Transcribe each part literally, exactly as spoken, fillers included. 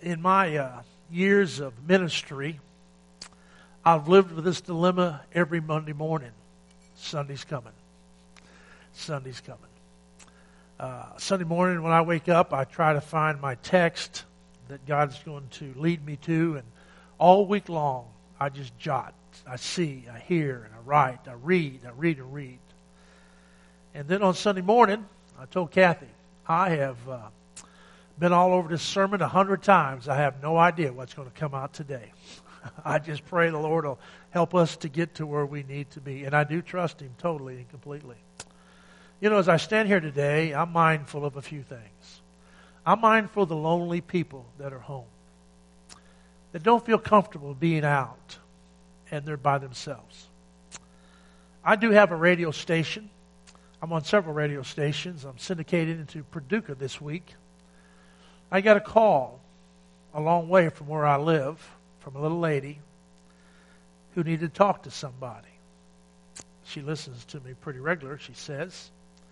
in my uh, years of ministry, I've lived with this dilemma every Monday morning. Sunday's coming. Sunday's coming. Uh, Sunday morning when I wake up, I try to find my text that God's going to lead me to, and all week long, I just jot. I see, I hear, and I write, I read, I read and read. And then on Sunday morning, I told Kathy, I have uh, been all over this sermon a hundred times. I have no idea what's going to come out today. I just pray the Lord will help us to get to where we need to be. And I do trust Him totally and completely. You know, as I stand here today, I'm mindful of a few things. I'm mindful of the lonely people that are home, that don't feel comfortable being out, and they're by themselves. I do have a radio station. I'm on several radio stations. I'm syndicated into Paducah this week. I got a call a long way from where I live from a little lady who needed to talk to somebody. She listens to me pretty regular, she says.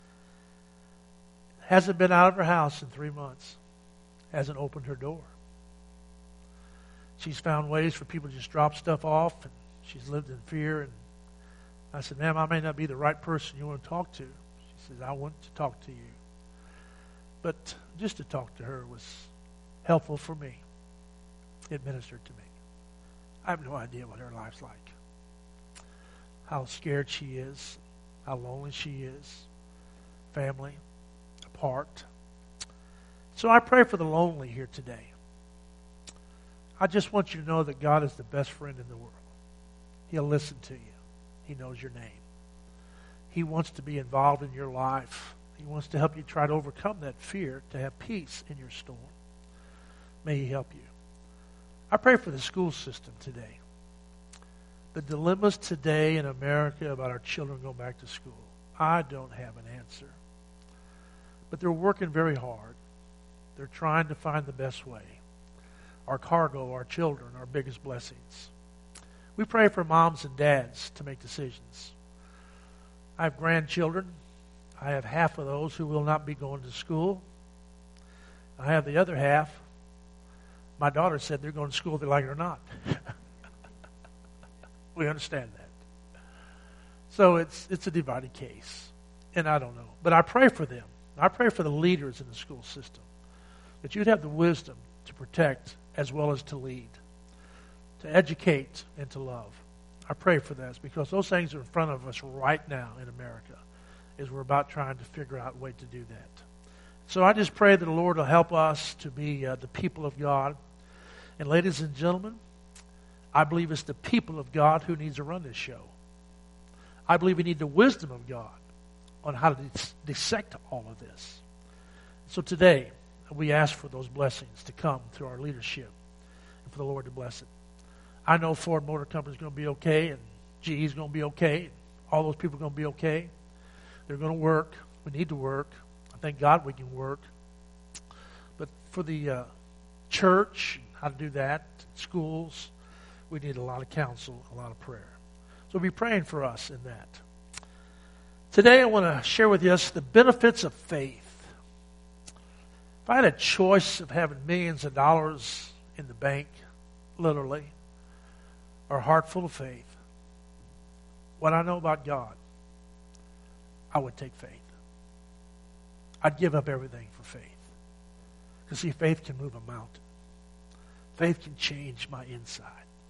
Hasn't been out of her house in three months. Hasn't opened her door. She's found ways for people to just drop stuff off, and she's lived in fear. And I said, ma'am, I may not be the right person you want to talk to. She says, I want to talk to you. But just to talk to her was helpful for me. It ministered to me. I have no idea what her life's like. How scared she is. How lonely she is. Family. Apart. So I pray for the lonely here today. I just want you to know that God is the best friend in the world. He'll listen to you. He knows your name. He wants to be involved in your life. He wants to help you try to overcome that fear, to have peace in your storm. May He help you. I pray for the school system today. The dilemmas today in America about our children going back to school. I don't have an answer. But they're working very hard. They're trying to find the best way. Our cargo, our children, our biggest blessings. We pray for moms and dads to make decisions. I have grandchildren. I have half of those who will not be going to school. I have the other half. My daughter said they're going to school whether they like it or not. We understand that. So it's it's a divided case. And I don't know. But I pray for them. I pray for the leaders in the school system, that you'd have the wisdom to protect as well as to lead, to educate and to love. I pray for this because those things are in front of us right now in America as we're about trying to figure out a way to do that. So I just pray that the Lord will help us to be uh, the people of God. And ladies and gentlemen, I believe it's the people of God who needs to run this show. I believe we need the wisdom of God on how to dis- dissect all of this. So today, we ask for those blessings to come through our leadership and for the Lord to bless it. I know Ford Motor Company is going to be okay, and G E is going to be okay, and all those people are going to be okay. They're going to work. We need to work. I thank God we can work. But for the uh, church, how to do that, schools, we need a lot of counsel, a lot of prayer. So be praying for us in that. Today I want to share with you the benefits of faith. If I had a choice of having millions of dollars in the bank, literally, or a heart full of faith, what I know about God, I would take faith. I'd give up everything for faith. Because see, faith can move a mountain. Faith can change my inside.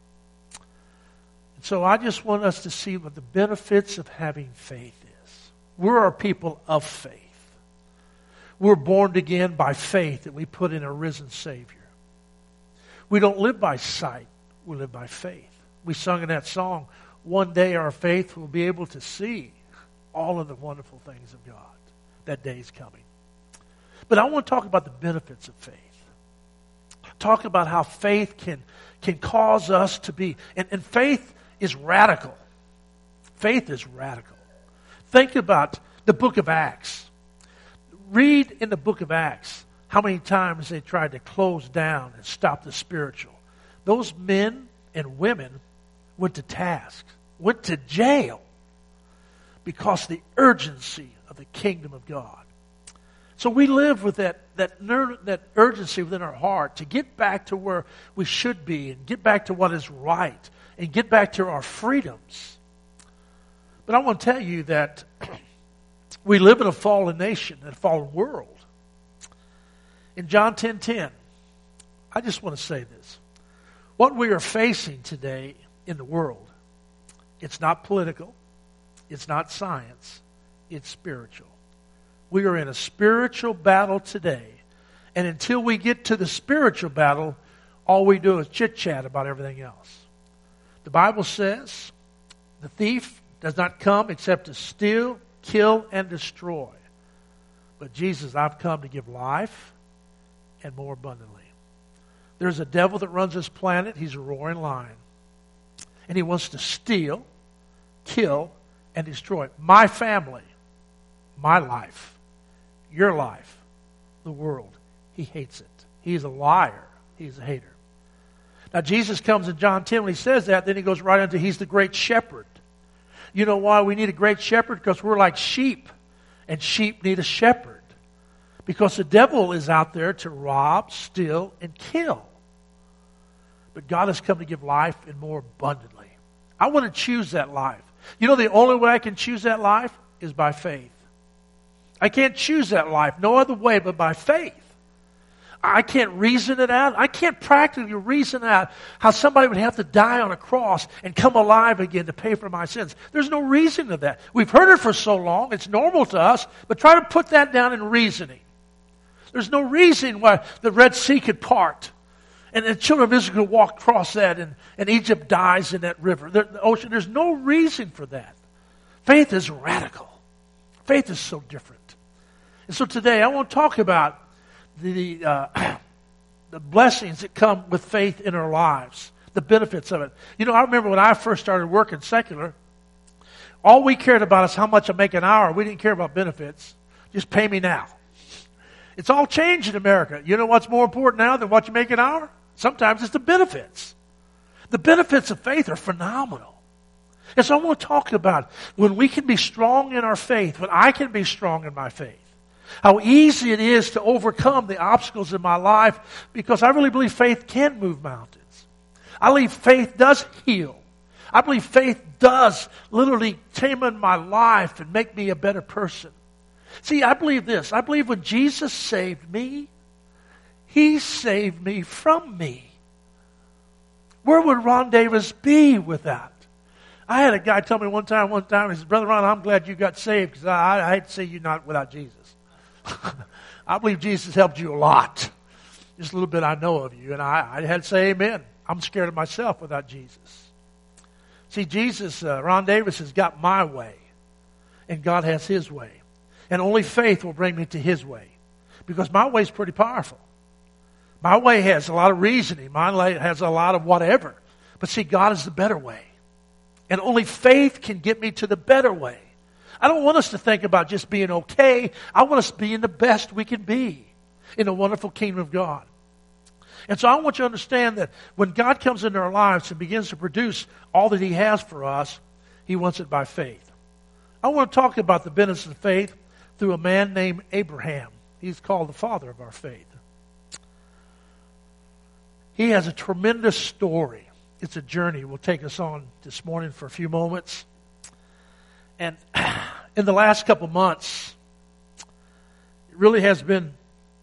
And so I just want us to see what the benefits of having faith is. We're a people of faith. We're born again by faith that we put in a risen Savior. We don't live by sight. We live by faith. We sung in that song, one day our faith will be able to see all of the wonderful things of God. That day is coming. But I want to talk about the benefits of faith. Talk about how faith can, can cause us to be, and, and faith is radical. Faith is radical. Think about the book of Acts. Read in the book of Acts how many times they tried to close down and stop the spiritual. Those men and women went to task, went to jail because of the urgency of the kingdom of God. So we live with that that, ner- that urgency within our heart to get back to where we should be and get back to what is right and get back to our freedoms. But I want to tell you that we live in a fallen nation, in a fallen world. In John ten ten, I just want to say this. What we are facing today in the world, it's not political, it's not science, it's spiritual. We are in a spiritual battle today. And until we get to the spiritual battle, all we do is chit-chat about everything else. The Bible says, the thief does not come except to steal, kill, and destroy. But Jesus, I've come to give life and more abundantly. There's a devil that runs this planet. He's a roaring lion. And he wants to steal, kill, and destroy my family, my life, your life, the world. He hates it. He's a liar. He's a hater. Now, Jesus comes in John ten when he says that, then he goes right into he's the great shepherd. You know why we need a great shepherd? Because we're like sheep, and sheep need a shepherd. Because the devil is out there to rob, steal, and kill. But God has come to give life and more abundantly. I want to choose that life. You know, the only way I can choose that life is by faith. I can't choose that life no other way but by faith. I can't reason it out. I can't practically reason out how somebody would have to die on a cross and come alive again to pay for my sins. There's no reason to that. We've heard it for so long. It's normal to us. But try to put that down in reasoning. There's no reason why the Red Sea could part and the children of Israel could walk across that and, and Egypt dies in that river, the, the ocean. There's no reason for that. Faith is radical. Faith is so different. And so today I want to talk about the uh, the blessings that come with faith in our lives, the benefits of it. You know, I remember when I first started working secular, all we cared about is how much I make an hour. We didn't care about benefits. Just pay me now. It's all changed in America. You know what's more important now than what you make an hour? Sometimes it's the benefits. The benefits of faith are phenomenal. And so I want to talk about when we can be strong in our faith, when I can be strong in my faith. How easy it is to overcome the obstacles in my life because I really believe faith can move mountains. I believe faith does heal. I believe faith does literally tame my life and make me a better person. See, I believe this. I believe when Jesus saved me, He saved me from me. Where would Ron Davis be without? I had a guy tell me one time, one time, he said, Brother Ron, I'm glad you got saved because I, I hate to see you not without Jesus. I believe Jesus helped you a lot. Just a little bit I know of you. And I, I had to say amen. I'm scared of myself without Jesus. See, Jesus, uh, Ron Davis has got my way. And God has His way. And only faith will bring me to His way. Because my way is pretty powerful. My way has a lot of reasoning. My way has a lot of whatever. But see, God is the better way. And only faith can get me to the better way. I don't want us to think about just being okay. I want us to be in the best we can be in the wonderful kingdom of God. And so I want you to understand that when God comes into our lives and begins to produce all that He has for us, He wants it by faith. I want to talk about the benefits of faith through a man named Abraham. He's called the father of our faith. He has a tremendous story. It's a journey we'll take us on this morning for a few moments. And in the last couple months, it really has been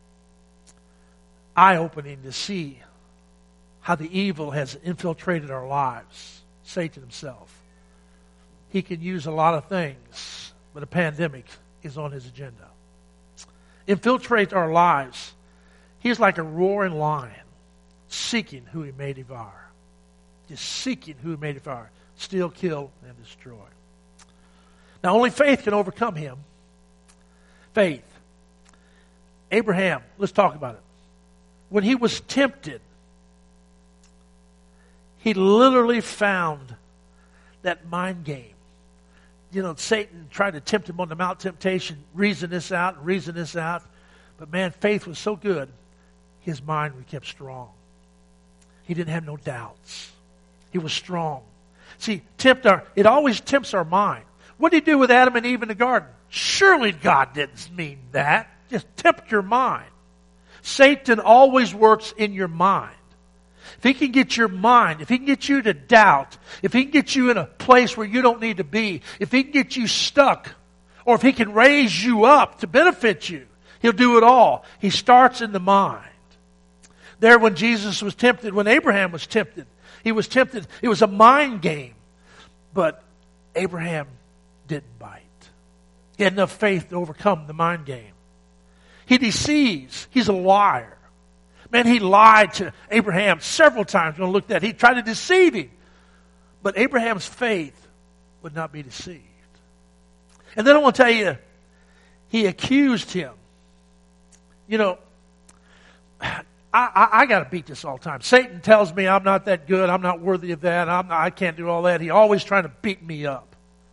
eye-opening to see how the evil has infiltrated our lives. Satan himself. He can use a lot of things, but a pandemic is on his agenda. Infiltrate our lives. He's like a roaring lion, seeking who he may devour. Just seeking who he may devour. Steal, kill, and destroy. Now, only faith can overcome him. Faith. Abraham, let's talk about it. When he was tempted, he literally found that mind game. You know, Satan tried to tempt him on the Mount Temptation, reason this out, reason this out. But man, faith was so good, his mind was kept strong. He didn't have no doubts. He was strong. See, tempt our, it always tempts our mind. What did he do with Adam and Eve in the garden? Surely God didn't mean that. just tempt your mind. Satan always works in your mind. If he can get your mind, if he can get you to doubt, if he can get you in a place where you don't need to be, if he can get you stuck, or if he can raise you up to benefit you, he'll do it all. He starts in the mind. There when Jesus was tempted, when Abraham was tempted, he was tempted. It was a mind game. But Abraham didn't bite. He had enough faith to overcome the mind game. He deceives. He's a liar. Man, he lied to Abraham several times. We're going to look at that. He tried to deceive him. But Abraham's faith would not be deceived. And then I want to tell you, he accused him. You know, I, I, I got to beat this all the time. Satan tells me I'm not that good. I'm not worthy of that. I'm not, I can't do all that. He's always trying to beat me up.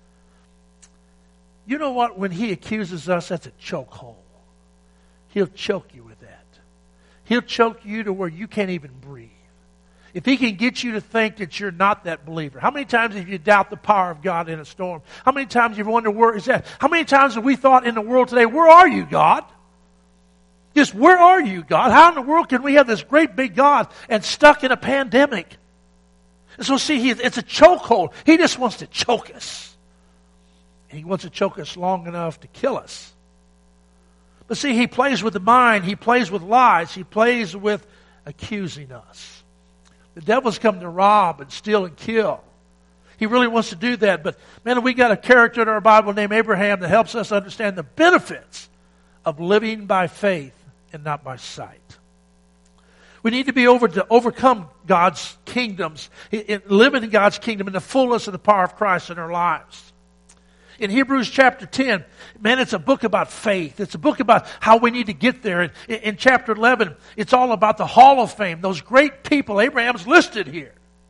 You know what? When he accuses us, that's a chokehold. He'll choke you with that. He'll choke you to where you can't even breathe. If he can get you to think that you're not that believer. How many times have you doubt the power of God in a storm? How many times have you wondered where is that? How many times have we thought in the world today, where are you, God? Just where are you, God? How in the world can we have this great big God and stuck in a pandemic? And so see, he, it's a chokehold. He just wants to choke us. And he wants to choke us long enough to kill us. But see, he plays with the mind. He plays with lies. He plays with accusing us. The devil's come to rob and steal and kill. He really wants to do that. But, man, we got a character in our Bible named Abraham that helps us understand the benefits of living by faith and not by sight. We need to be over to overcome God's kingdoms, living in God's kingdom in the fullness of the power of Christ in our lives. In Hebrews chapter ten, man, it's a book about faith. It's a book about how we need to get there. In, in chapter eleven, it's all about the Hall of Fame, those great people. Abraham's listed here.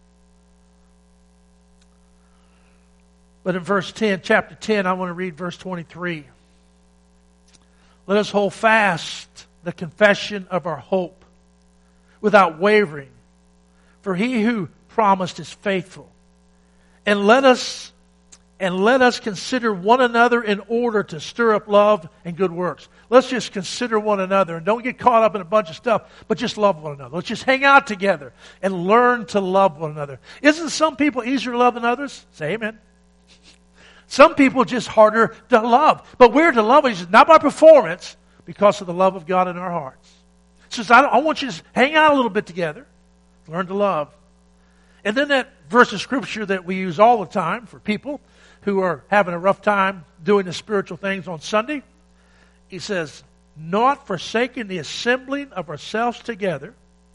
But in verse ten, chapter ten, I want to read verse twenty-three. Let us hold fast the confession of our hope without wavering, for he who promised is faithful. And let us And let us consider one another in order to stir up love and good works. Let's just consider one another and don't get caught up in a bunch of stuff, but just love one another. Let's just hang out together and learn to love one another. Isn't some people easier to love than others? Say amen. Some people just harder to love. But we're to love each other, not by performance, because of the love of God in our hearts. So I, I want you to hang out a little bit together, learn to love. And then that verse of Scripture that we use all the time for people who are having a rough time doing the spiritual things on Sunday. He says, not forsaking the assembling of ourselves together,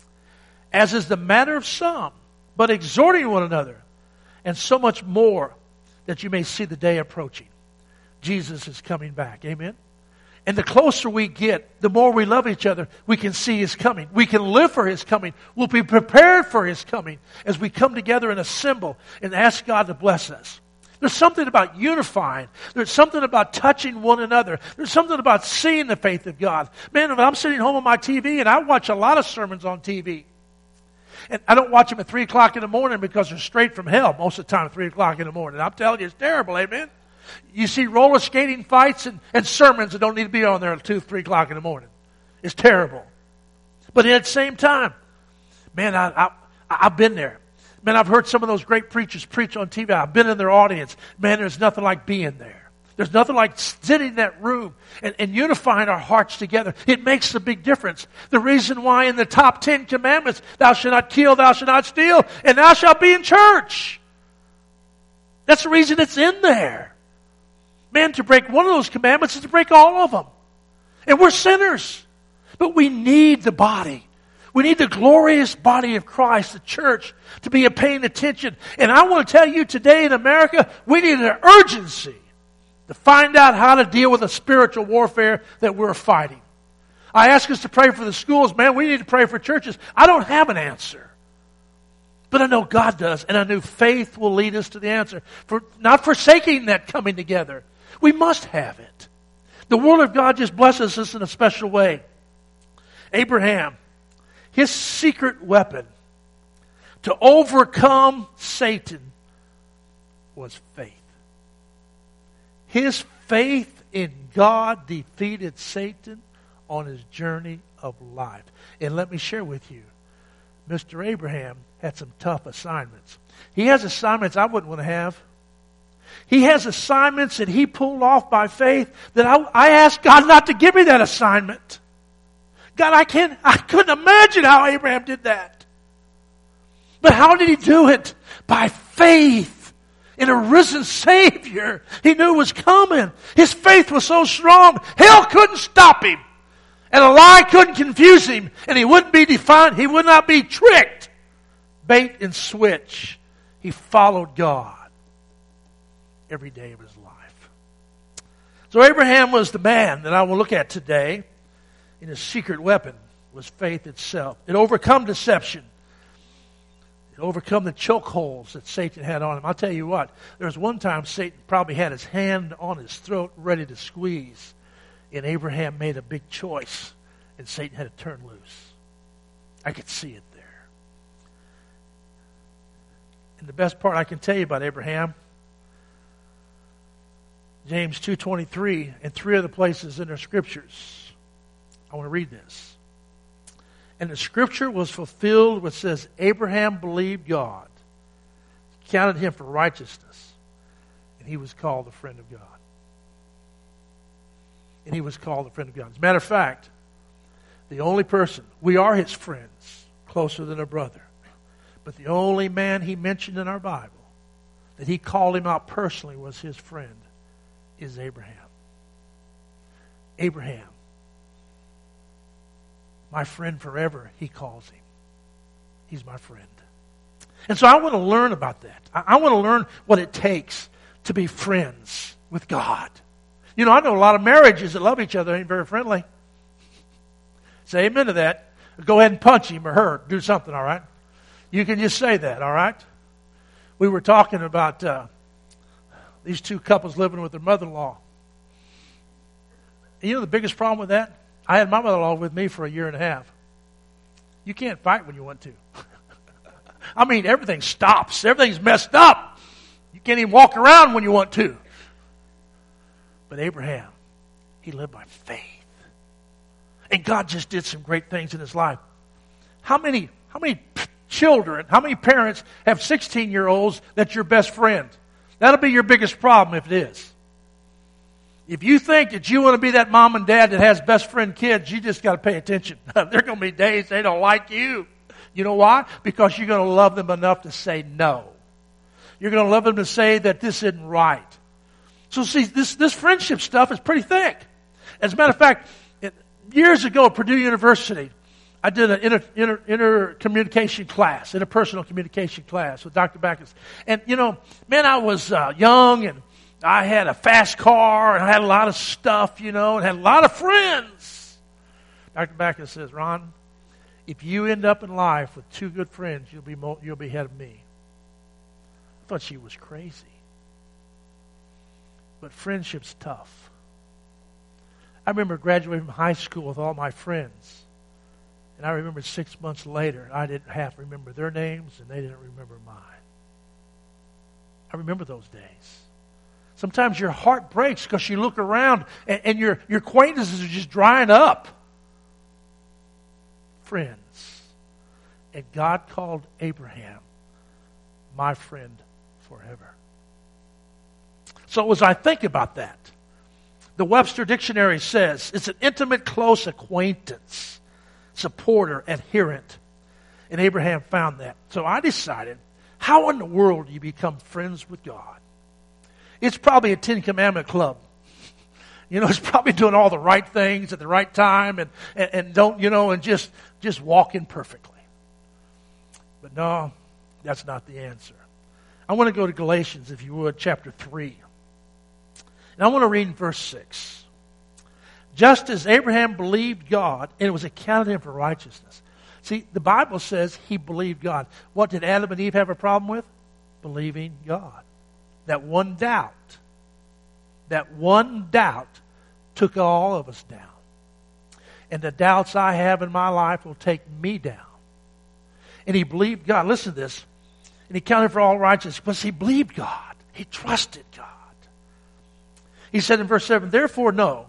as is the manner of some, but exhorting one another, and so much more that you may see the day approaching. Jesus is coming back. Amen? And the closer we get, the more we love each other, we can see His coming. We can live for His coming. We'll be prepared for His coming as we come together and assemble and ask God to bless us. There's something about unifying. There's something about touching one another. There's something about seeing the faith of God. Man, if I'm sitting home on my T V, and I watch a lot of sermons on T V, and I don't watch them at three o'clock in the morning because they're straight from hell most of the time at three o'clock in the morning. I'm telling you, it's terrible, amen? You see roller skating fights and, and sermons that don't need to be on there at two, three o'clock in the morning. It's terrible. But at the same time, man, I, I, I've been there. Man, I've heard some of those great preachers preach on T V. I've been in their audience. Man, there's nothing like being there. There's nothing like sitting in that room and, and unifying our hearts together. It makes a big difference. The reason why in the top ten commandments, thou shalt not kill, thou shalt not steal, and thou shalt be in church. That's the reason it's in there. Man, to break one of those commandments is to break all of them. And we're sinners. But we need the body. We need the glorious body of Christ, the church, to be paying attention. And I want to tell you today in America, we need an urgency to find out how to deal with the spiritual warfare that we're fighting. I ask us to pray for the schools. Man, we need to pray for churches. I don't have an answer. But I know God does, and I know faith will lead us to the answer. For not forsaking that coming together. We must have it. The Word of God just blesses us in a special way. Abraham, his secret weapon to overcome Satan was faith. His faith in God defeated Satan on his journey of life. And let me share with you, Mister Abraham had some tough assignments. He has assignments I wouldn't want to have. He has assignments that he pulled off by faith that I, I asked God not to give me that assignment. God, I can't, I couldn't imagine how Abraham did that. But how did he do it? By faith in a risen Savior he knew was coming. His faith was so strong, hell couldn't stop him. And a lie couldn't confuse him. And he wouldn't be defined, he would not be tricked. Bait and switch. He followed God every day of his life. So Abraham was the man that I will look at today. And his secret weapon was faith itself. It overcome deception. It overcome the chokeholds that Satan had on him. I'll tell you what, there was one time Satan probably had his hand on his throat ready to squeeze. And Abraham made a big choice. And Satan had to turn loose. I could see it there. And the best part I can tell you about Abraham, James two twenty-three, and three other places in the scriptures. I want to read this. And the scripture was fulfilled which says, Abraham believed God, counted him for righteousness, and he was called a friend of God. And he was called a friend of God. As a matter of fact, the only person, we are his friends, closer than a brother, but the only man he mentioned in our Bible that he called him out personally was his friend, is Abraham. Abraham. My friend forever, he calls him. He's my friend. And so I want to learn about that. I, I want to learn what it takes to be friends with God. You know, I know a lot of marriages that love each other ain't very friendly. Say amen to that. Go ahead and punch him or her. Do something, all right? You can just say that, all right? We were talking about uh, these two couples living with their mother-in-law. And you know the biggest problem with that? I had my mother-in-law with me for a year and a half. You can't fight when you want to. I mean, everything stops. Everything's messed up. You can't even walk around when you want to. But Abraham, he lived by faith. And God just did some great things in his life. How many, how many children, how many parents have sixteen-year-olds that's your best friend? That'll be your biggest problem if it is. If you think that you want to be that mom and dad that has best friend kids, you just got to pay attention. There are going to be days they don't like you. You know why? Because you're going to love them enough to say no. You're going to love them to say that this isn't right. So see, this, this friendship stuff is pretty thick. As a matter of fact, it, years ago at Purdue University, I did an inter, inter, intercommunication class, interpersonal communication class with Doctor Backus. And, you know, man, I was uh, young and I had a fast car, and I had a lot of stuff, you know, and had a lot of friends. Doctor Backus says, Ron, if you end up in life with two good friends, you'll be mo- you'll be ahead of me. I thought she was crazy. But friendship's tough. I remember graduating from high school with all my friends, and I remember six months later, I didn't have to remember their names, and they didn't remember mine. I remember those days. Sometimes your heart breaks because you look around and, and your, your acquaintances are just drying up. Friends. And God called Abraham my friend forever. So as I think about that, the Webster Dictionary says it's an intimate, close acquaintance, supporter, adherent. And Abraham found that. So I decided, how in the world do you become friends with God? It's probably a Ten Commandment club. You know, it's probably doing all the right things at the right time and, and, and don't, you know, and just, just walking perfectly. But no, that's not the answer. I want to go to Galatians, if you would, chapter three. And I want to read in verse six. Just as Abraham believed God, and it was accounted him for righteousness. See, the Bible says he believed God. What did Adam and Eve have a problem with? Believing God. That one doubt, that one doubt took all of us down. And the doubts I have in my life will take me down. And he believed God. Listen to this. And he counted for all righteousness because he believed God. He trusted God. He said in verse seven, therefore know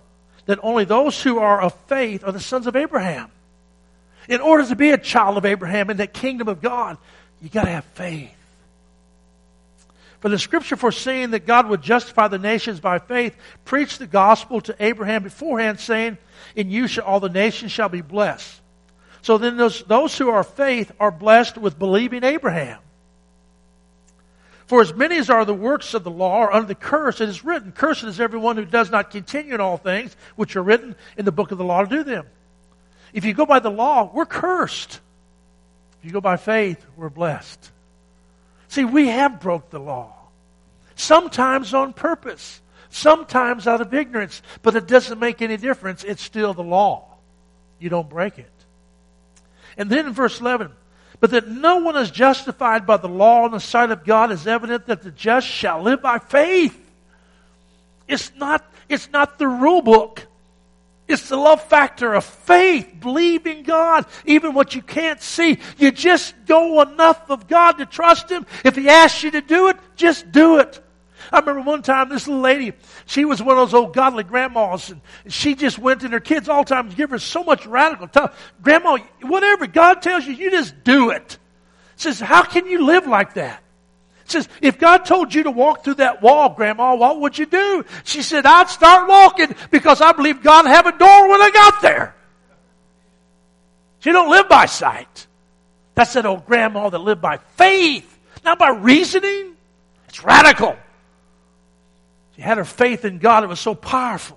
that only those who are of faith are the sons of Abraham. In order to be a child of Abraham in the kingdom of God, you got to have faith. For the scripture foreseeing that God would justify the nations by faith, preached the gospel to Abraham beforehand, saying, in you shall all the nations shall be blessed. So then those, those who are of faith are blessed with believing Abraham. For as many as are the works of the law are under the curse, it is written, cursed is everyone who does not continue in all things which are written in the book of the law to do them. If you go by the law, we're cursed. If you go by faith, we're blessed. See, we have broke the law. Sometimes on purpose. Sometimes out of ignorance. But it doesn't make any difference. It's still the law. You don't break it. And then in verse eleven, but that no one is justified by the law in the sight of God is evident that the just shall live by faith. It's not, it's not the rule book. It's the love factor of faith, believing God, even what you can't see. You just know enough of God to trust Him. If He asks you to do it, just do it. I remember one time this little lady, she was one of those old godly grandmas, and she just went in her kids all the time to give her so much radical stuff. Grandma, whatever God tells you, you just do it. Says, how can you live like that? Says, if God told you to walk through that wall, Grandma, what would you do? She said, I'd start walking because I believe God have a door when I got there. She don't live by sight. That's that old grandma that lived by faith, not by reasoning. It's radical. She had her faith in God. It was so powerful.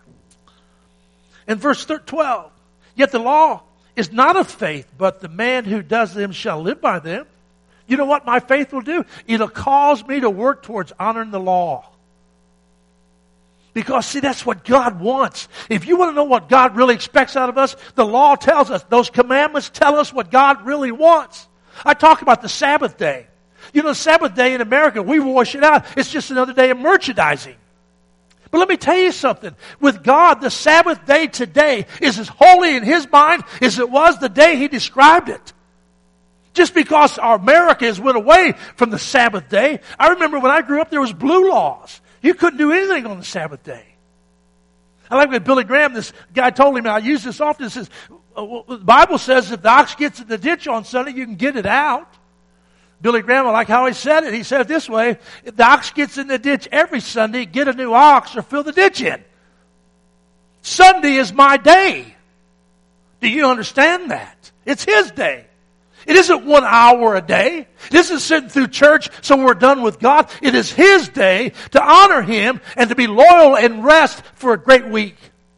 In verse twelve, yet the law is not of faith, but the man who does them shall live by them. You know what my faith will do? It'll cause me to work towards honoring the law. Because, see, that's what God wants. If you want to know what God really expects out of us, the law tells us. Those commandments tell us what God really wants. I talk about the Sabbath day. You know, the Sabbath day in America, we wash it out. It's just another day of merchandising. But let me tell you something. With God, the Sabbath day today is as holy in His mind as it was the day He described it. Just because our America has went away from the Sabbath day. I remember when I grew up, there was blue laws. You couldn't do anything on the Sabbath day. I like what Billy Graham, this guy told him, and I use this often, it says, well, the Bible says if the ox gets in the ditch on Sunday, you can get it out. Billy Graham, I like how he said it. He said it this way, if the ox gets in the ditch every Sunday, get a new ox or fill the ditch in. Sunday is my day. Do you understand that? It's His day. It isn't one hour a day. It isn't sitting through church so we're done with God. It is His day to honor Him and to be loyal and rest for a great week.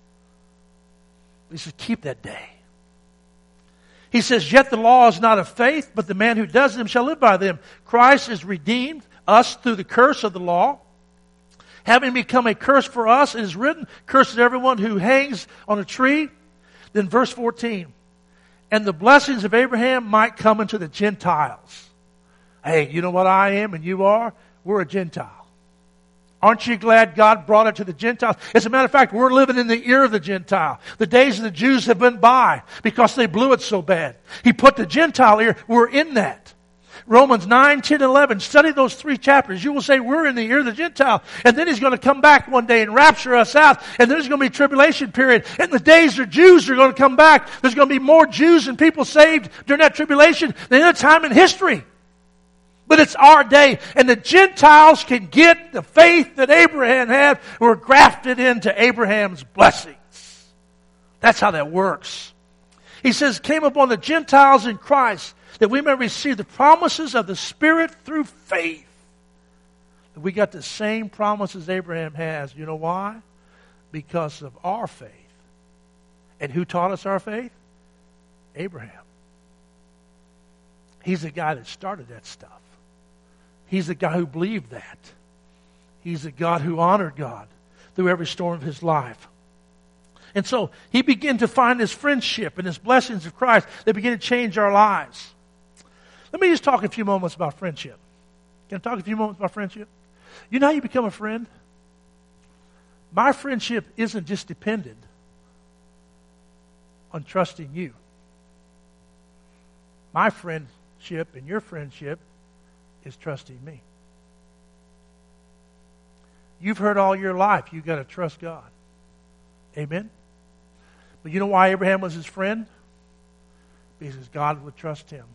He says, keep that day. He says, yet the law is not of faith, but the man who does them shall live by them. Christ has redeemed us through the curse of the law. Having become a curse for us, it is written, cursed is everyone who hangs on a tree. Then verse fourteen. And the blessings of Abraham might come into the Gentiles. Hey, you know what I am and you are? We're a Gentile. Aren't you glad God brought it to the Gentiles? As a matter of fact, we're living in the ear of the Gentile. The days of the Jews have been by because they blew it so bad. He put the Gentile ear. We're in that. Romans nine, ten, eleven. Study those three chapters. You will say we're in the ear of the Gentile. And then He's going to come back one day and rapture us out. And there's going to be a tribulation period. And the days the Jews are going to come back. There's going to be more Jews and people saved during that tribulation than any time in history. But it's our day. And the Gentiles can get the faith that Abraham had. We're grafted into Abraham's blessings. That's how that works. He says, came upon the Gentiles in Christ, that we may receive the promises of the Spirit through faith. We got the same promises Abraham has. You know why? Because of our faith. And who taught us our faith? Abraham. He's the guy that started that stuff. He's the guy who believed that. He's the God who honored God through every storm of his life. And so he began to find his friendship and his blessings of Christ. They began to change our lives. Let me just talk a few moments about friendship. Can I talk a few moments about friendship? You know how you become a friend? My friendship isn't just dependent on trusting you. My friendship and your friendship is trusting me. You've heard all your life, you've got to trust God. Amen? But you know why Abraham was his friend? Because God would trust him.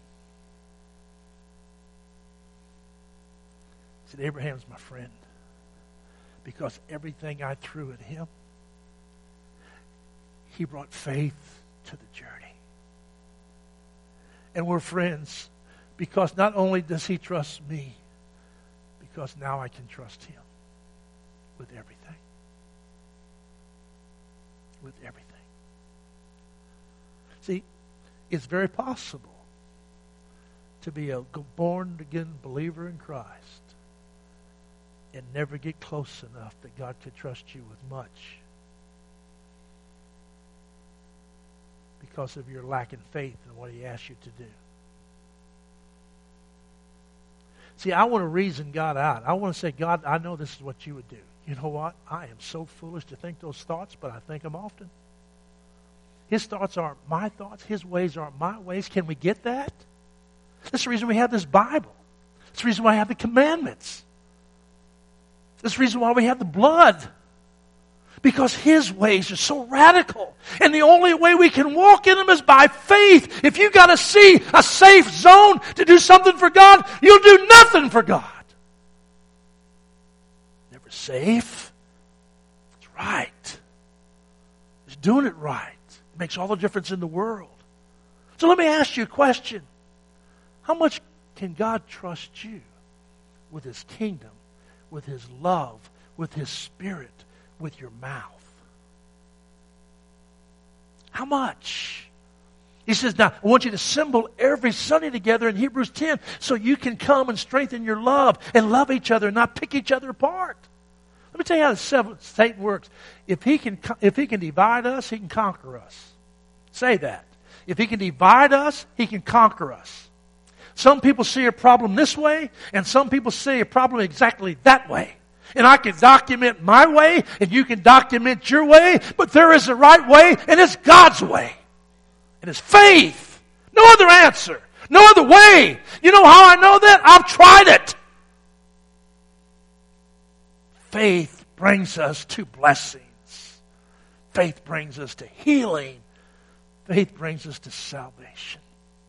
He said, Abraham's my friend. Because everything I threw at him, he brought faith to the journey. And we're friends because not only does he trust me, because now I can trust him with everything. With everything. See, it's very possible to be a born-again believer in Christ and never get close enough that God could trust you with much because of your lack in faith in what he asks you to do. See, I want to reason God out. I want to say, God, I know this is what you would do. You know what? I am so foolish to think those thoughts, but I think them often. His thoughts aren't my thoughts. His ways aren't my ways. Can we get that? That's the reason we have this Bible. That's the reason why I have the commandments. That's the reason why we have the blood. Because his ways are so radical. And the only way we can walk in them is by faith. If you've got to see a safe zone to do something for God, you'll do nothing for God. Never safe. It's right. It's doing it right. It makes all the difference in the world. So let me ask you a question. How much can God trust you with his kingdom, with his love, with his spirit, with your mouth? How much? He says, now, I want you to assemble every Sunday together in Hebrews ten so you can come and strengthen your love and love each other and not pick each other apart. Let me tell you how the Satan works. If he can, if he can divide us, he can conquer us. Say that. If he can divide us, he can conquer us. Some people see a problem this way, and some people see a problem exactly that way. And I can document my way, and you can document your way, but there is a right way, and it's God's way. And it's faith. No other answer. No other way. You know how I know that? I've tried it. Faith brings us to blessings. Faith brings us to healing. Faith brings us to salvation.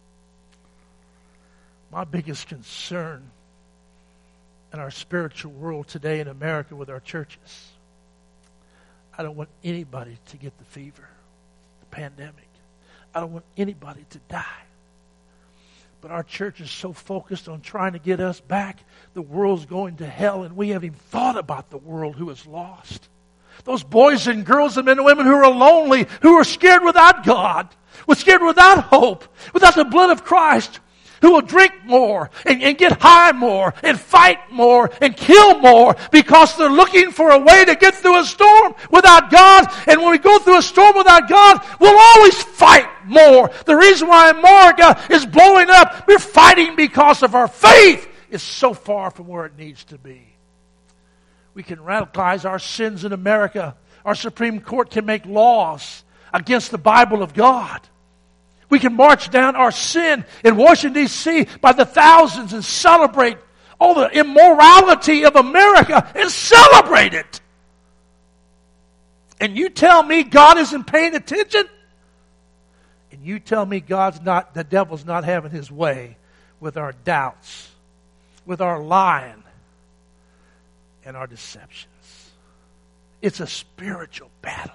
My biggest concern in our spiritual world today in America with our churches, I don't want anybody to get the fever, the pandemic. I don't want anybody to die. But our church is so focused on trying to get us back, the world's going to hell, and we haven't even thought about the world who is lost. Those boys and girls and men and women who are lonely, who are scared without God, who are scared without hope, without the blood of Christ, who will drink more and, and get high more and fight more and kill more because they're looking for a way to get through a storm without God. And when we go through a storm without God, we'll always fight more. The reason why America is blowing up, we're fighting because of our faith is so far from where it needs to be. We can radicalize our sins in America. Our Supreme Court can make laws against the Bible of God. We can march down our sin in Washington, D C by the thousands and celebrate all the immorality of America and celebrate it. And you tell me God isn't paying attention? And you tell me God's not, the devil's not having his way with our doubts, with our lying, and our deceptions. It's a spiritual battle.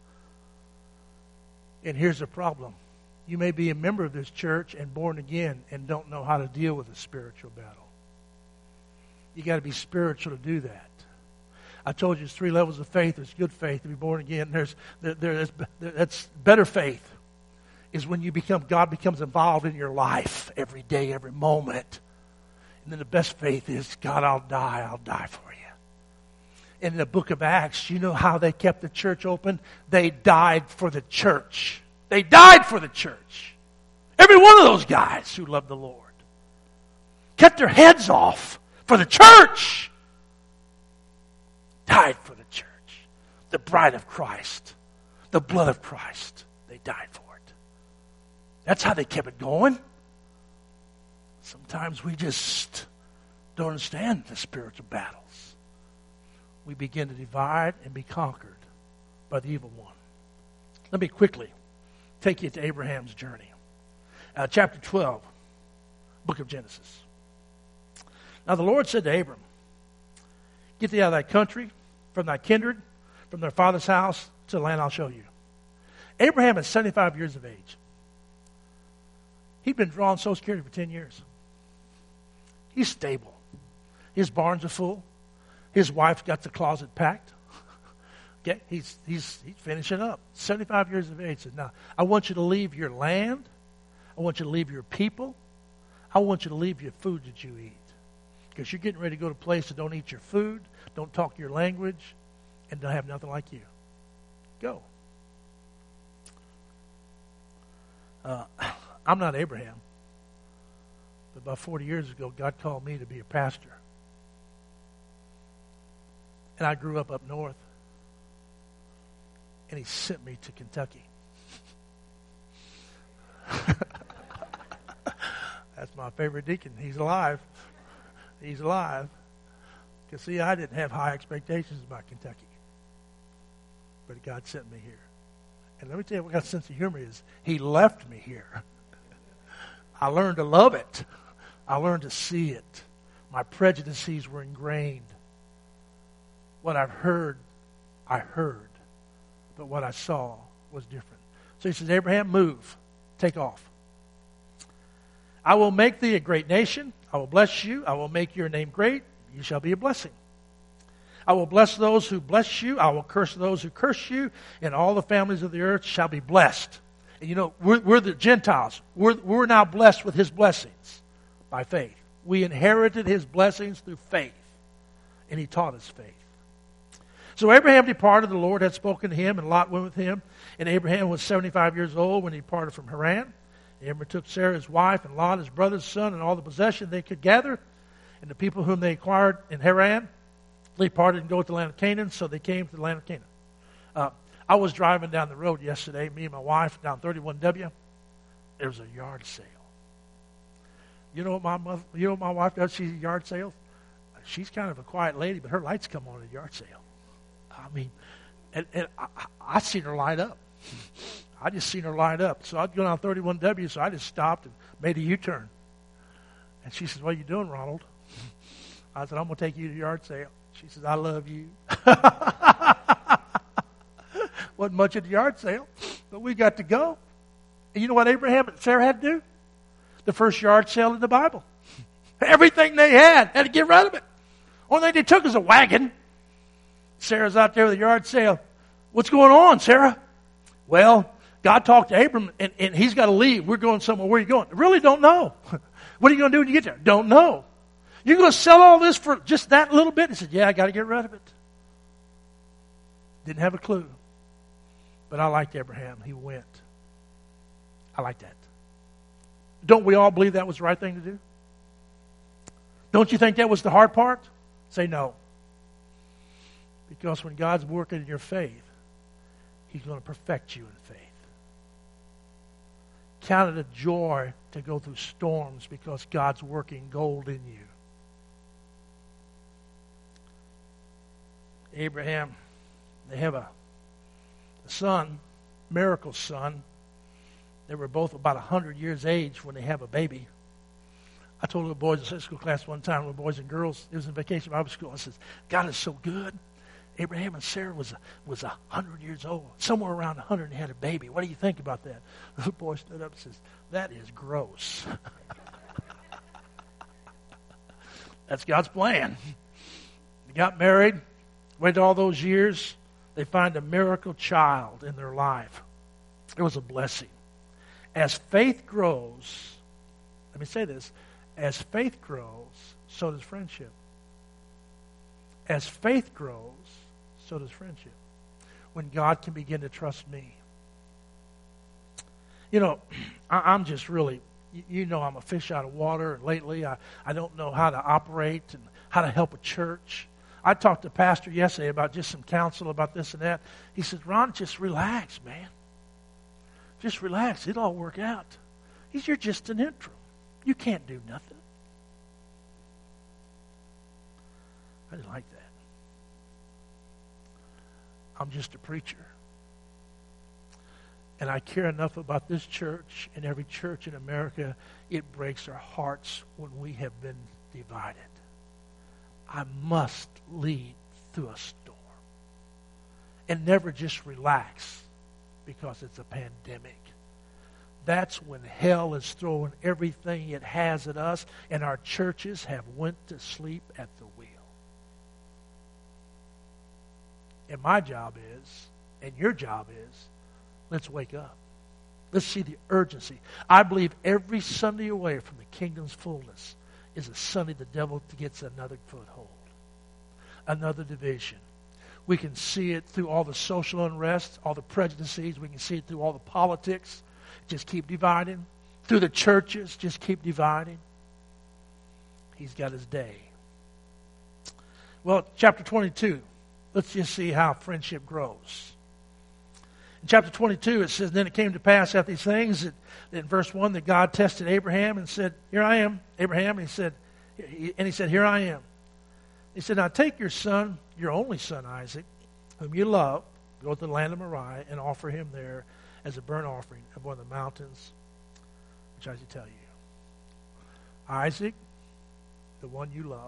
And here's the problem. You may be a member of this church and born again and don't know how to deal with a spiritual battle. You got to be spiritual to do that. I told you there's three levels of faith. There's good faith to be born again. There's there, there's that's better faith is when you become God becomes involved in your life every day, every moment. And then the best faith is, God, I'll die. I'll die for you. In the book of Acts, you know how they kept the church open? They died for the church. They died for the church. Every one of those guys who loved the Lord kept their heads off for the church. Died for the church. The bride of Christ. The blood of Christ. They died for it. That's how they kept it going. Sometimes we just don't understand the spiritual battles. We begin to divide and be conquered by the evil one. Let me quickly take you to Abraham's journey. Uh, chapter twelve, book of Genesis. Now the Lord said to Abram, get thee out of thy country, from thy kindred, from thy father's house, to the land I'll show you. Abraham is seventy-five years of age. He'd been drawing Social Security for ten years. He's stable. His barns are full. His wife's got the closet packed. Okay, he's, he's, he's finishing up. seventy-five years of age. He says, now, I want you to leave your land. I want you to leave your people. I want you to leave your food that you eat. Because you're getting ready to go to a place that don't eat your food, don't talk your language, and don't have nothing like you. Go. Uh, I'm not Abraham. But about forty years ago, God called me to be a pastor. And I grew up up north. And he sent me to Kentucky. That's my favorite deacon. He's alive. He's alive. Because, see, I didn't have high expectations about Kentucky. But God sent me here. And let me tell you what God's sense of humor is. He left me here. I learned to love it. I learned to see it. My prejudices were ingrained. What I've heard, I heard. But what I saw was different. So he says, Abraham, move. Take off. I will make thee a great nation. I will bless you. I will make your name great. You shall be a blessing. I will bless those who bless you. I will curse those who curse you. And all the families of the earth shall be blessed. And you know, we're, we're the Gentiles. We're, we're now blessed with his blessings by faith. We inherited his blessings through faith. And he taught us faith. So Abraham departed. The Lord had spoken to him, and Lot went with him. And Abraham was seventy-five years old when he departed from Haran. Abraham took Sarah his wife, and Lot his brother's son, and all the possession they could gather, and the people whom they acquired in Haran. They parted and go to the land of Canaan, so they came to the land of Canaan. Uh, I was driving down the road yesterday, me and my wife, down thirty-one W. There was a yard sale. You know what my mother, you know what my wife does? She's at yard sales. She's kind of a quiet lady, but her lights come on at yard sale. I mean, and, and I, I seen her light up. I just seen her light up. So I'd go down thirty-one W, so I just stopped and made a U-turn. And she says, what are you doing, Ronald? I said, I'm going to take you to the yard sale. She says, I love you. Wasn't much at the yard sale, but we got to go. And you know what Abraham and Sarah had to do? The first yard sale in the Bible. Everything they had, had to get rid of it. Only thing they took was a wagon. Sarah's out there with a yard sale. What's going on, Sarah? Well, God talked to Abram, and, and he's got to leave. We're going somewhere. Where are you going? I really don't know. What are you going to do when you get there? Don't know. You're going to sell all this for just that little bit? He said, yeah, I got to get rid of it. Didn't have a clue. But I liked Abraham. He went. I like that. Don't we all believe that was the right thing to do? Don't you think that was the hard part? Say no. Because when God's working in your faith, he's going to perfect you in faith. Count it a joy to go through storms because God's working gold in you. Abraham, they have a, a son, miracle son. They were both about one hundred years age when they have a baby. I told the boys in Sunday school class one time, when boys and girls, it was in vacation Bible school, I said, God is so good. Abraham and Sarah was was one hundred years old, somewhere around one hundred, and had a baby. What do you think about that? The boy stood up and says, that is gross. That's God's plan. They got married, waited all those years. They find a miracle child in their life. It was a blessing. As faith grows, let me say this, as faith grows, so does friendship. As faith grows, so does friendship. When God can begin to trust me. You know, I, I'm just really, you, you know I'm a fish out of water. And lately, I, I don't know how to operate and how to help a church. I talked to Pastor yesterday about just some counsel about this and that. He said, Ron, just relax, man. Just relax. It'll all work out. He said, you're just an interim. You can't do nothing. I didn't like that. I'm just a preacher. And I care enough about this church and every church in America, it breaks our hearts when we have been divided. I must lead through a storm. And never just relax because it's a pandemic. That's when hell is throwing everything it has at us, and our churches have went to sleep at the wheel. And my job is, and your job is, let's wake up. Let's see the urgency. I believe every Sunday away from the kingdom's fullness is a Sunday the devil gets another foothold, another division. We can see it through all the social unrest, all the prejudices. We can see it through all the politics. Just keep dividing. Through the churches, just keep dividing. He's got his day. Well, chapter twenty-two, let's just see how friendship grows. In chapter twenty-two, it says, Then it came to pass after these things, that, that in verse one, that God tested Abraham and said, Here I am, Abraham. And he said, and he said, Here I am. He said, Now take your son, your only son Isaac, whom you love, go to the land of Moriah, and offer him there as a burnt offering upon the mountains, which I should tell you. Isaac, the one you love.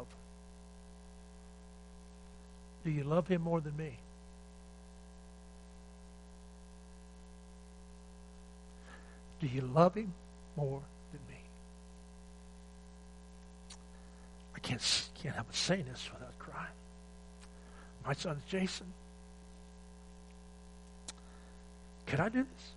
Do you love him more than me? Do you love him more than me? I can't, can't help but saying this without crying. My son's Jason. Could I do this?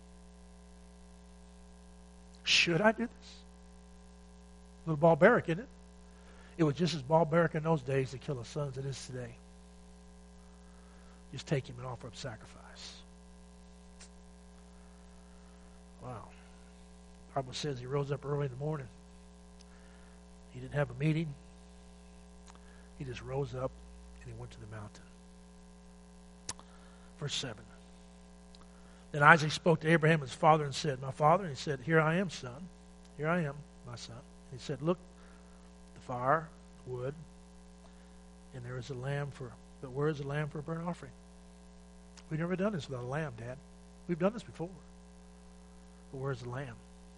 Should I do this? A little barbaric, isn't it? It was just as barbaric in those days to kill a son as it is today. Just take him and offer up sacrifice. Wow. The Bible says he rose up early in the morning. He didn't have a meeting. He just rose up and he went to the mountain. Verse seven. Then Isaac spoke to Abraham his father and said, My father. And he said, Here I am, son. Here I am, my son. And he said, Look, the fire, wood, and there is a lamb for, but where is the lamb for a burnt offering? We've never done this without a lamb, Dad. We've done this before. But where's the lamb?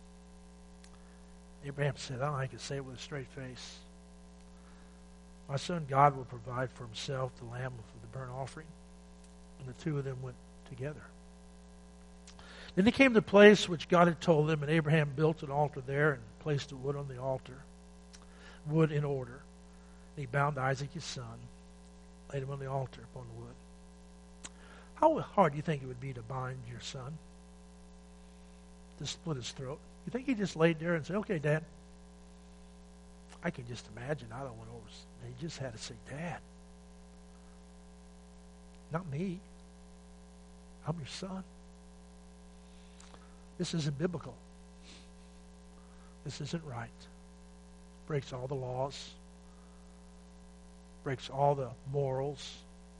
Abraham said, I don't know, I can say it with a straight face. My son, God will provide for himself the lamb of the burnt offering. And the two of them went together. Then they came to the place which God had told them, and Abraham built an altar there and placed the wood on the altar, wood in order. And he bound Isaac his son, laid him on the altar upon the wood. How hard do you think it would be to bind your son? To split his throat? You think he just laid there and said, Okay, Dad? I can just imagine. I don't want to over. He just had to say, Dad. Not me. I'm your son. This isn't biblical. This isn't right. Breaks all the laws. Breaks all the morals.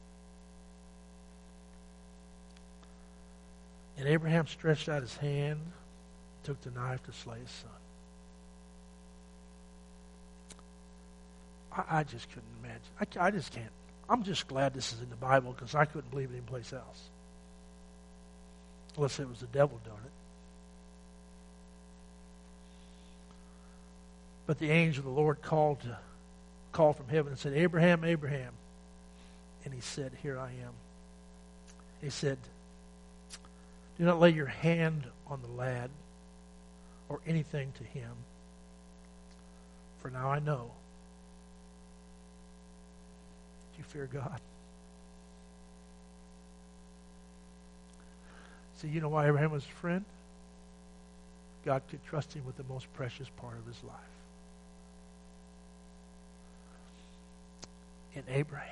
And Abraham stretched out his hand, took the knife to slay his son. I, I just couldn't imagine. I, I just can't. I'm just glad this is in the Bible because I couldn't believe it anyplace else. Unless it was the devil doing it. But the angel of the Lord called to, called from heaven and said, Abraham, Abraham. And he said, Here I am. He said, Do not lay your hand on the lad or anything to him. For now I know. Do you fear God? See, you know why Abraham was a friend? God could trust him with the most precious part of his life. In Abraham.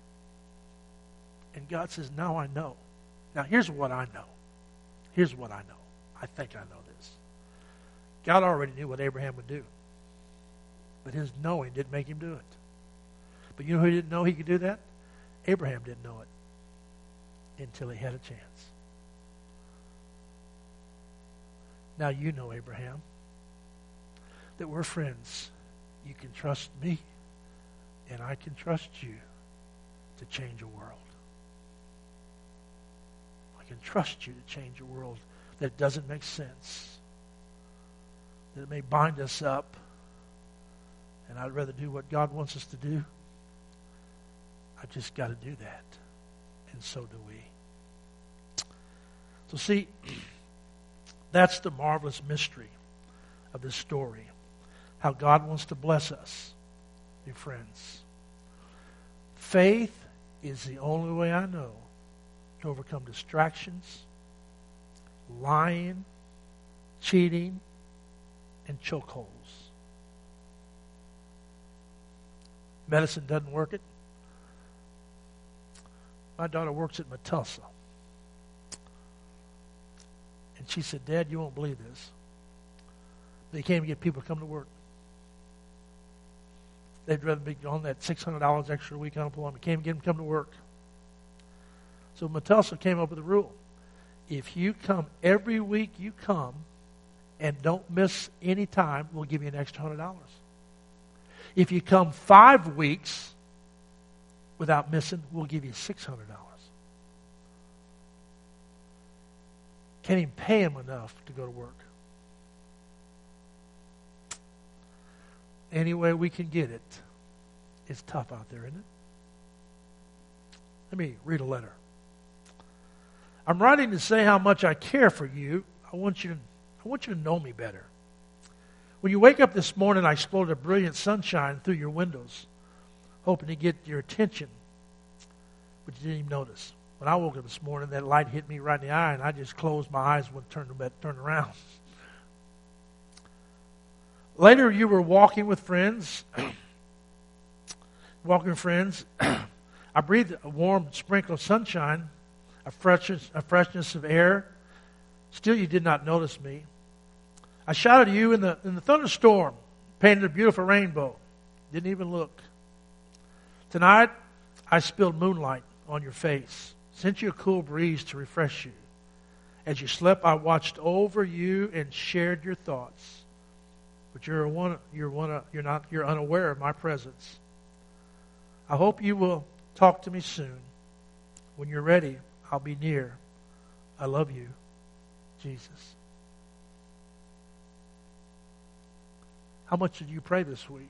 And God says, now I know. Now here's what I know. Here's what I know. I think I know this. God already knew what Abraham would do. But his knowing didn't make him do it. But you know who didn't know he could do that? Abraham didn't know it until he had a chance. Now you know, Abraham, that we're friends. You can trust me, and I can trust you to change a world. I can trust you to change a world that it doesn't make sense, that it may bind us up, and I'd rather do what God wants us to do. I've just got to do that. And so do we. So see, that's the marvelous mystery of this story. How God wants to bless us, dear friends. Faith is the only way I know to overcome distractions, lying, cheating, and chokeholds. Medicine doesn't work it. My daughter works at Matulsa. And she said, Dad, you won't believe this. They can't even get people to come to work. They'd rather be on that six hundred dollars extra a week unemployment. Can't even get them to come to work. So Matulsa came up with a rule. If you come every week you come and don't miss any time, we'll give you an extra one hundred dollars. If you come five weeks without missing, we'll give you six hundred dollars. Can't even pay them enough to go to work. Any way we can get it, it's tough out there, isn't it? Let me read a letter. I'm writing to say how much I care for you. I want you to, I want you to know me better. When you wake up this morning, I exploded a brilliant sunshine through your windows, hoping to get your attention, but you didn't even notice. When I woke up this morning, that light hit me right in the eye, and I just closed my eyes and turned, turned around. Later, you were walking with friends. walking with friends. I breathed a warm sprinkle of sunshine, a freshness, a freshness of air. Still, you did not notice me. I shouted at you in the in the thunderstorm, painted a beautiful rainbow. Didn't even look. Tonight, I spilled moonlight on your face, sent you a cool breeze to refresh you. As you slept, I watched over you and shared your thoughts. But you're one. You're one. You're not. You're unaware of my presence. I hope you will talk to me soon. When you're ready, I'll be near. I love you, Jesus. How much did you pray this week?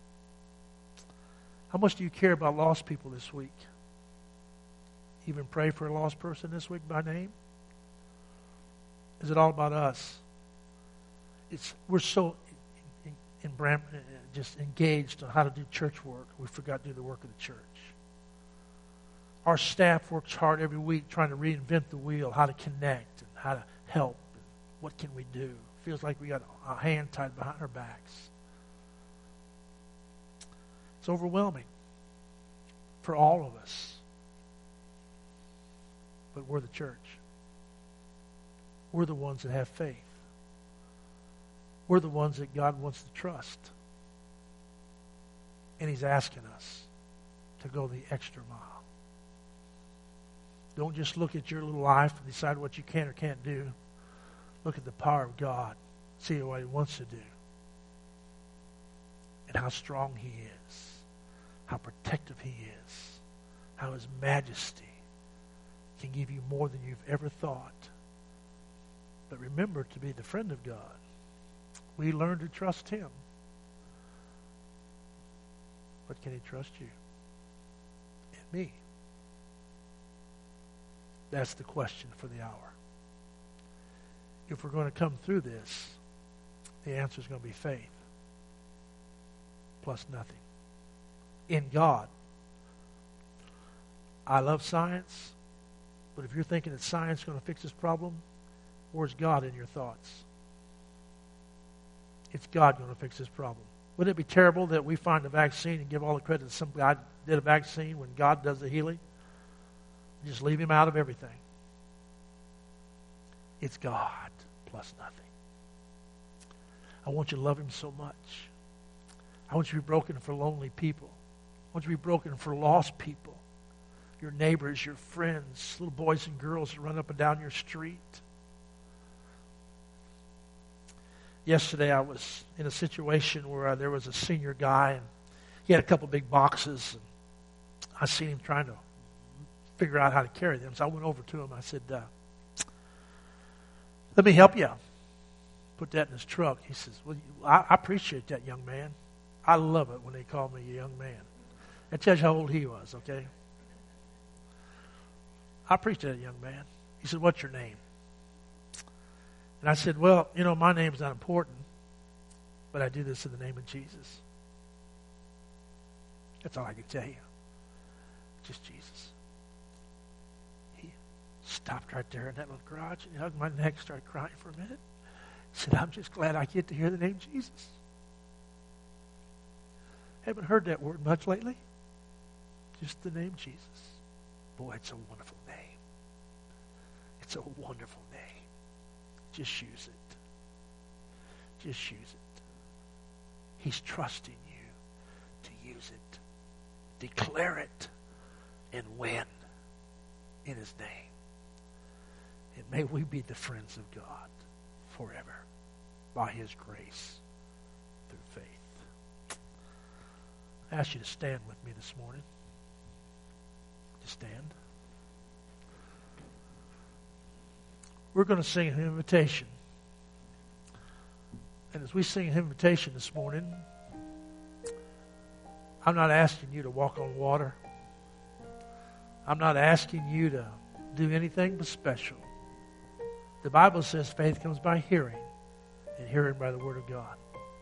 How much do you care about lost people this week? Even pray for a lost person this week by name? Is it all about us? It's we're so in, in, in, just engaged on how to do church work, we forgot to do the work of the church. Our staff works hard every week trying to reinvent the wheel, how to connect and how to help. And what can we do? Feels like we got a hand tied behind our backs. It's overwhelming for all of us. But we're the church. We're the ones that have faith. We're the ones that God wants to trust. And He's asking us to go the extra mile. Don't just look at your little life and decide what you can or can't do. Look at the power of God. See what He wants to do. And how strong He is. How protective He is. How His majesty can give you more than you've ever thought. But remember to be the friend of God. We learn to trust Him. But can He trust you? And me? That's the question for the hour. If we're going to come through this, the answer is going to be faith plus nothing. In God. I love science, but if you're thinking that science is going to fix this problem, where's God in your thoughts? It's God going to fix this problem. Wouldn't it be terrible that we find a vaccine and give all the credit to some guy did a vaccine when God does the healing? Just leave Him out of everything. It's God plus nothing. I want you to love Him so much. I want you to be broken for lonely people. I want you to be broken for lost people. Your neighbors, your friends, little boys and girls that run up and down your street. Yesterday I was in a situation where uh, there was a senior guy and he had a couple big boxes. And I seen him trying to figure out how to carry them. So I went over to him. I said, uh, Let me help you. Put that in his truck. He says, well, I, I appreciate that, young man. I love it when they call me a young man. That tells you how old he was, okay? I appreciate that, young man. He said, what's your name? And I said, well, you know, my name's not important, but I do this in the name of Jesus. That's all I can tell you. Just Jesus. He stopped right there in that little garage and he hugged my neck, started crying for a minute. He said, I'm just glad I get to hear the name Jesus. Haven't heard that word much lately. Just the name Jesus. Boy, it's a wonderful name. It's a wonderful name. Just use it. Just use it. He's trusting you to use it. Declare it and win in his name. And may we be the friends of God forever by his grace through faith. I ask you to stand with me this morning. To stand. We're going to sing an invitation. And as we sing an invitation this morning, I'm not asking you to walk on water. I'm not asking you to do anything but special. The Bible says faith comes by hearing, and hearing by the Word of God.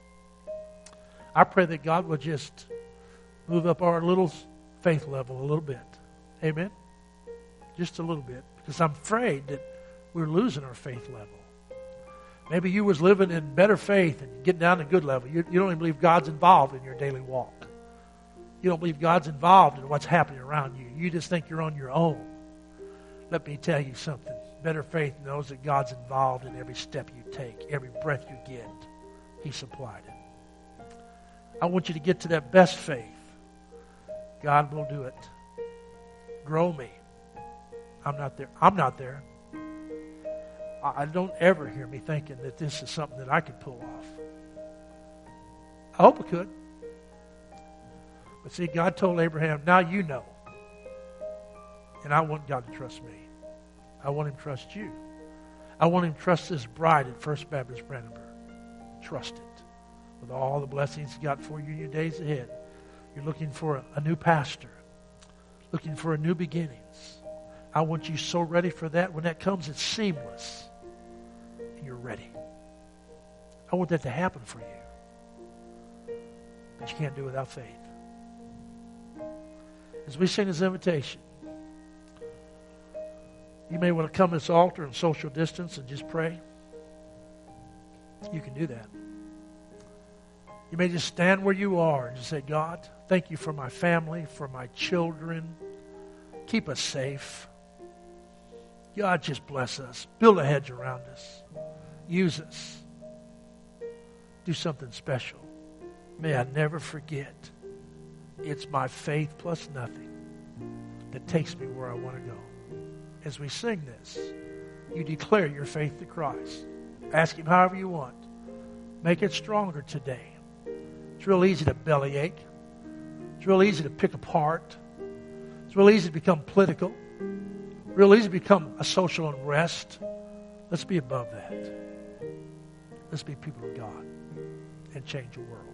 I pray that God will just move up our little faith level a little bit. Amen? Just a little bit. Because I'm afraid that we're losing our faith level. Maybe you was living in better faith and getting down to good level. You, you don't even believe God's involved in your daily walk. You don't believe God's involved in what's happening around you. You just think you're on your own. Let me tell you something. Better faith knows that God's involved in every step you take, every breath you get. He supplied it. I want you to get to that best faith. God will do it. Grow me. I'm not there. I'm not there. I don't ever hear me thinking that this is something that I could pull off. I hope I could. But see, God told Abraham, now you know. And I want God to trust me. I want him to trust you. I want him to trust this bride at First Baptist Brandenburg. Trust it. With all the blessings he's got for you in your days ahead. You're looking for a, a new pastor. Looking for a new beginnings. I want you so ready for that. When that comes, it's seamless. And you're ready. I want that to happen for you. But you can't do it without faith. As we sing this invitation, you may want to come to this altar and social distance and just pray. You can do that. You may just stand where you are and just say, God, thank you for my family, for my children. Keep us safe. God, just bless us. Build a hedge around us. Use us. Do something special. May I never forget. It's my faith plus nothing that takes me where I want to go. As we sing this, you declare your faith to Christ. Ask him however you want. Make it stronger today. It's real easy to bellyache. It's real easy to pick apart. It's real easy to become political. Real easy to become a social unrest. Let's be above that. Let's be people of God and change the world.